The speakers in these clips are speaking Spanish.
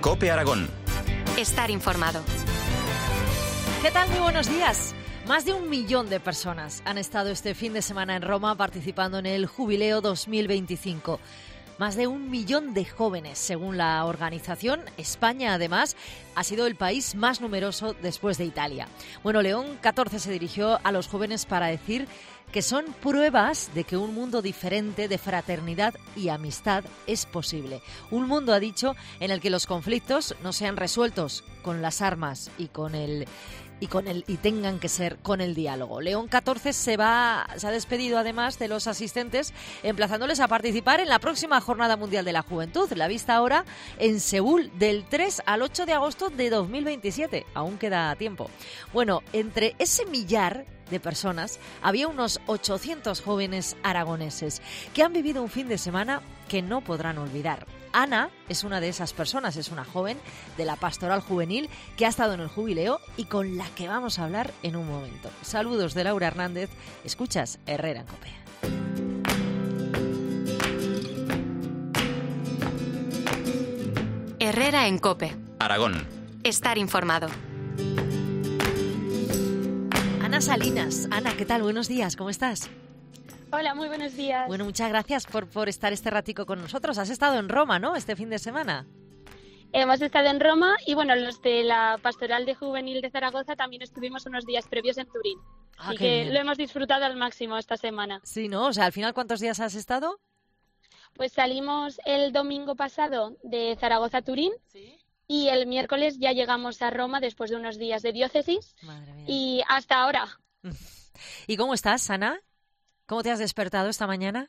COPE Aragón. Estar informado. ¿Qué tal? Muy buenos días. Más de 1 millón de personas han estado este fin de semana en Roma participando en el Jubileo 2025. Más de 1 millón de jóvenes, según la organización. España, además, ha sido el país más numeroso después de Italia. Bueno, León XIV se dirigió a los jóvenes para decir que son pruebas de que un mundo diferente de fraternidad y amistad es posible. Un mundo, ha dicho, en el que los conflictos no sean resueltos con las armas y tengan que ser con el diálogo. León XIV se ha despedido además de los asistentes, emplazándoles a participar en la próxima Jornada Mundial de la Juventud, la vista ahora en Seúl, del 3 al 8 de agosto de 2027. Aún queda tiempo. Bueno, entre ese millar de personas había unos 800 jóvenes aragoneses que han vivido un fin de semana que no podrán olvidar. Ana es una de esas personas, es una joven de la Pastoral Juvenil que ha estado en el Jubileo y con la que vamos a hablar en un momento. Saludos de Laura Hernández, escuchas Herrera en COPE. Herrera en COPE. Aragón. Estar informado. Ana Salinas. Ana, ¿qué tal? Buenos días, ¿cómo estás? Hola, muy buenos días. Bueno, muchas gracias por estar este ratico con nosotros. Has estado en Roma, ¿no?, este fin de semana. Hemos estado en Roma y, bueno, los de la Pastoral de Juvenil de Zaragoza también estuvimos unos días previos en Turín. Así que bien. lo hemos disfrutado al máximo esta semana. Sí, ¿no? O sea, al final, ¿cuántos días has estado? Pues salimos el domingo pasado de Zaragoza a Turín. ¿Sí? Y el miércoles ya llegamos a Roma después de unos días de diócesis. Madre mía. Y hasta ahora. ¿Y cómo estás, Ana? ¿Cómo te has despertado esta mañana?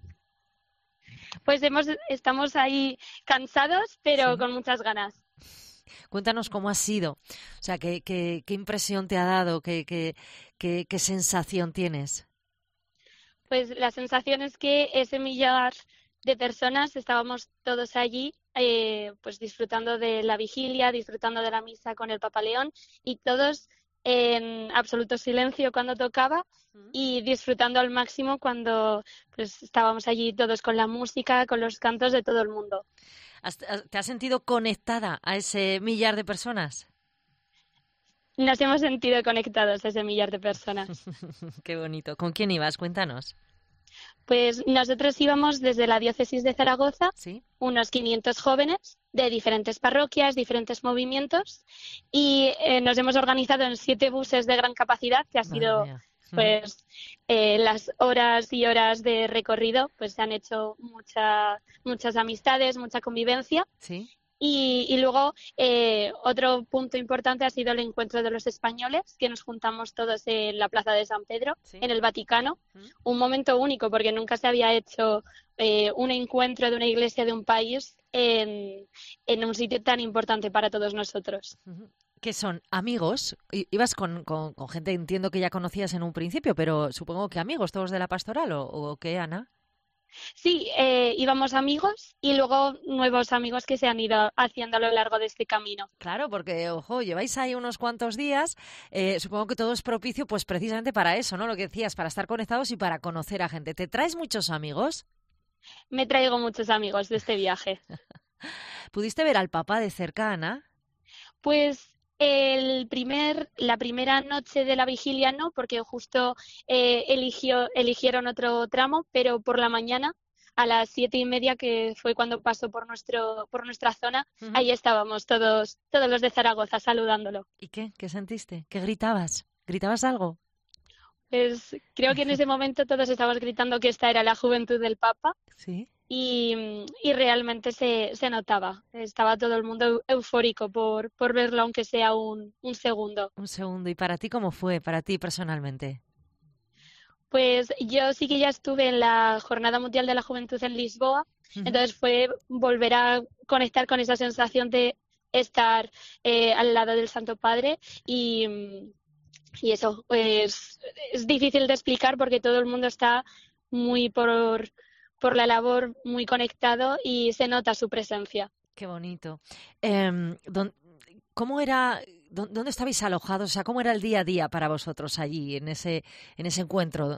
Pues estamos ahí cansados, pero sí, con muchas ganas. Cuéntanos cómo ha sido. O sea, ¿qué impresión te ha dado? ¿Qué sensación tienes? Pues la sensación es que ese millar de personas estábamos todos allí, pues disfrutando de la vigilia, disfrutando de la misa con el Papa León y todos en absoluto silencio cuando tocaba y disfrutando al máximo cuando pues estábamos allí todos con la música, con los cantos de todo el mundo. ¿Te has sentido conectada a ese millar de personas? Nos hemos sentido conectados a ese millar de personas. Qué bonito. ¿Con quién ibas? Cuéntanos. Pues nosotros íbamos desde la diócesis de Zaragoza, ¿sí?, unos 500 jóvenes de diferentes parroquias, diferentes movimientos, y nos hemos organizado en 7 buses de gran capacidad, que ha sido, pues, las horas y horas de recorrido, pues se han hecho muchas amistades, mucha convivencia. Sí. Y luego otro punto importante ha sido el encuentro de los españoles, que nos juntamos todos en la Plaza de San Pedro, ¿sí?, en el Vaticano. Un momento único porque nunca se había hecho un encuentro de una iglesia de un país en un sitio tan importante para todos nosotros. ¿Qué son? ¿Amigos? ¿Ibas con gente, entiendo que ya conocías en un principio, pero supongo que amigos todos de la pastoral o qué, Ana? Sí, íbamos amigos y luego nuevos amigos que se han ido haciendo a lo largo de este camino. Claro, porque, ojo, lleváis ahí unos cuantos días, supongo que todo es propicio pues precisamente para eso, ¿no? Lo que decías, para estar conectados y para conocer a gente. ¿Te traes muchos amigos? Me traigo muchos amigos de este viaje. ¿Pudiste ver al Papa de cerca, Ana? Pues la primera noche de la vigilia no, porque justo eligieron otro tramo, pero por la mañana a las 7:30, que fue cuando pasó por nuestra zona, ahí estábamos todos los de Zaragoza saludándolo. ¿Y qué sentiste? ¿Qué gritabas? ¿Gritabas algo? Pues creo que en ese momento todos estábamos gritando que esta era la juventud del Papa. Sí. Y realmente se notaba. Estaba todo el mundo eufórico por verlo, aunque sea un segundo. Un segundo. ¿Y para ti cómo fue? Para ti personalmente. Pues yo sí que ya estuve en la Jornada Mundial de la Juventud en Lisboa. Entonces fue volver a conectar con esa sensación de estar al lado del Santo Padre y eso pues, es difícil de explicar porque todo el mundo está muy por la labor, muy conectado y se nota su presencia. Qué bonito. ¿Cómo era, dónde estabais alojados? O sea, ¿cómo era el día a día para vosotros allí, en ese encuentro?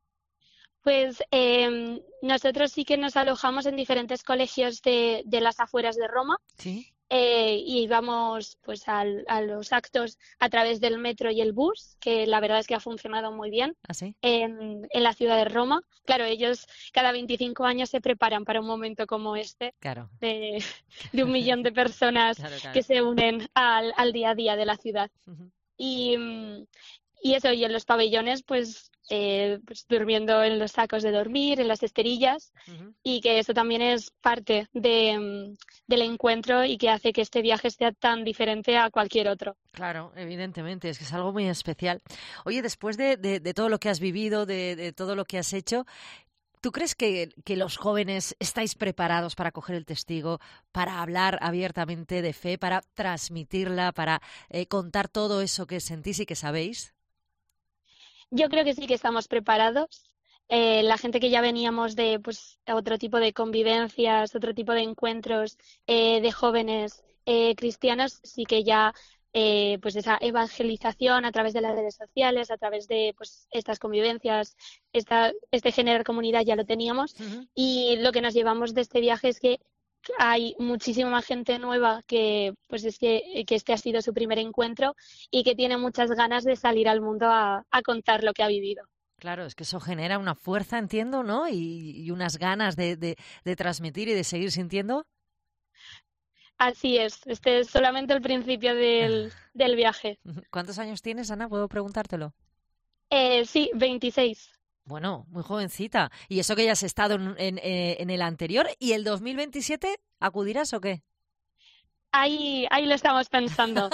Pues nosotros sí que nos alojamos en diferentes colegios de las afueras de Roma. ¿Sí? y íbamos pues a los actos a través del metro y el bus, que la verdad es que ha funcionado muy bien. ¿Ah, sí? En la ciudad de Roma. Claro, ellos cada 25 años se preparan para un momento como este, Claro. de 1 millón de personas Claro. que se unen al día a día de la ciudad. Ujú. Y eso, y en los pabellones, pues durmiendo en los sacos de dormir, en las esterillas, Ujú. y que eso también es parte del encuentro y que hace que este viaje sea tan diferente a cualquier otro. Claro, evidentemente, es que es algo muy especial. Oye, después de todo lo que has vivido, de todo lo que has hecho, ¿tú crees que los jóvenes estáis preparados para coger el testigo, para hablar abiertamente de fe, para transmitirla, para contar todo eso que sentís y que sabéis? Yo creo que sí que estamos preparados. La gente que ya veníamos de pues otro tipo de convivencias, otro tipo de encuentros de jóvenes cristianos, sí que ya pues esa evangelización a través de las redes sociales, a través de pues estas convivencias, este generar comunidad ya lo teníamos. Ujú. Y lo que nos llevamos de este viaje es que hay muchísima gente nueva que pues es que este ha sido su primer encuentro y que tiene muchas ganas de salir al mundo a contar lo que ha vivido. Claro, es que eso genera una fuerza, entiendo, ¿no? Y unas ganas de transmitir y de seguir sintiendo. Así es, este es solamente el principio del viaje. ¿Cuántos años tienes, Ana? ¿Puedo preguntártelo? Sí, 26. Bueno, muy jovencita. ¿Y eso que ya has estado en el anterior? ¿Y el 2027 acudirás o qué? Ahí lo estamos pensando.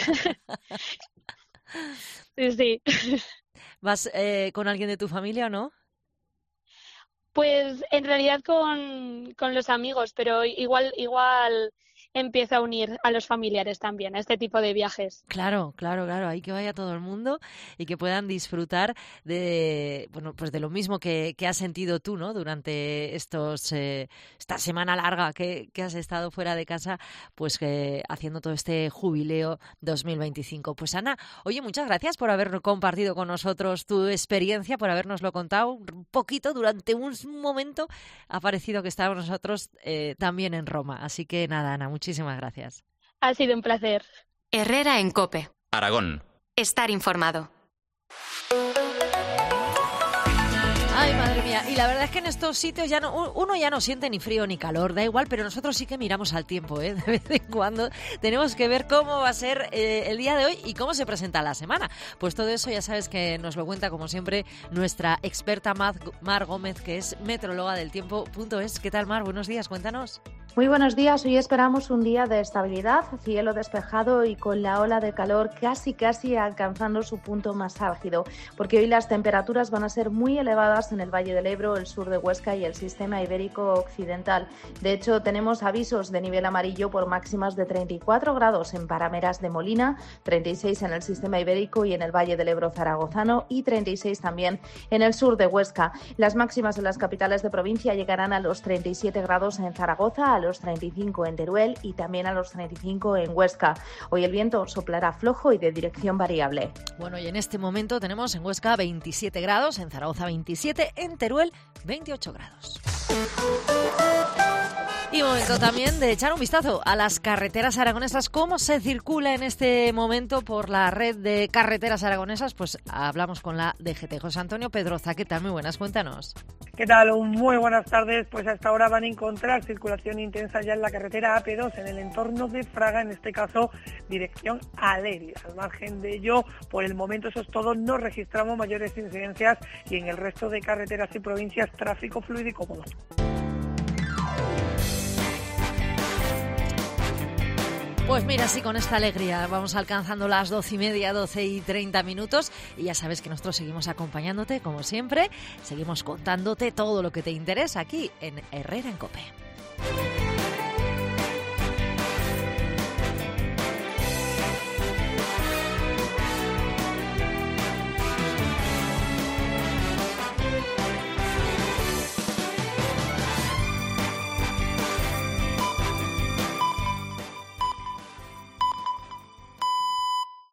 Sí. ¿Vas con alguien de tu familia o no? Pues en realidad con los amigos, pero igual empiezo a unir a los familiares también a este tipo de viajes. Claro, ahí que vaya todo el mundo y que puedan disfrutar de, bueno, pues de lo mismo que has sentido tú, ¿no? Durante esta semana larga que has estado fuera de casa, pues haciendo todo este jubileo 2025. Pues Ana, oye, muchas gracias por haber compartido con nosotros tu experiencia, por habernoslo contado un poquito durante un momento. Ha parecido que estábamos nosotros también en Roma. Así que nada, Ana, muchísimas gracias. Ha sido un placer. Herrera en COPE. Aragón. Estar informado. Ay, madre mía. Y la verdad es que en estos sitios uno ya no siente ni frío ni calor, da igual, pero nosotros sí que miramos al tiempo, ¿eh? De vez en cuando tenemos que ver cómo va a ser el día de hoy y cómo se presenta la semana. Pues todo eso ya sabes que nos lo cuenta, como siempre, nuestra experta Mar Gómez, que es meteoróloga del tiempo.es. ¿Qué tal, Mar? Buenos días, cuéntanos. Muy buenos días. Hoy esperamos un día de estabilidad, cielo despejado y con la ola de calor casi alcanzando su punto más álgido, porque hoy las temperaturas van a ser muy elevadas en el Valle del Ebro, el sur de Huesca y el sistema ibérico occidental. De hecho, tenemos avisos de nivel amarillo por máximas de 34 grados en Parameras de Molina, 36 en el sistema ibérico y en el Valle del Ebro zaragozano y 36 también en el sur de Huesca. Las máximas en las capitales de provincia llegarán a los 37 grados en Zaragoza, a los 35 en Teruel y también a los 35 en Huesca. Hoy el viento soplará flojo y de dirección variable. Bueno, y en este momento tenemos en Huesca 27 grados, en Zaragoza 27, en Teruel 28 grados. Y momento también de echar un vistazo a las carreteras aragonesas. ¿Cómo se circula en este momento por la red de carreteras aragonesas? Pues hablamos con la DGT. José Antonio Pedroza, ¿qué tal? Muy buenas, cuéntanos. ¿Qué tal? Muy buenas tardes. Pues hasta ahora van a encontrar circulación intensa ya en la carretera AP2 en el entorno de Fraga, en este caso dirección a Leria. Al margen de ello, por el momento eso es todo, no registramos mayores incidencias y en el resto de carreteras y provincias tráfico fluido y cómodo. Pues mira, sí, con esta alegría vamos alcanzando las 12:30, 12:30, y ya sabes que nosotros seguimos acompañándote, como siempre, seguimos contándote todo lo que te interesa aquí en Herrera en COPE.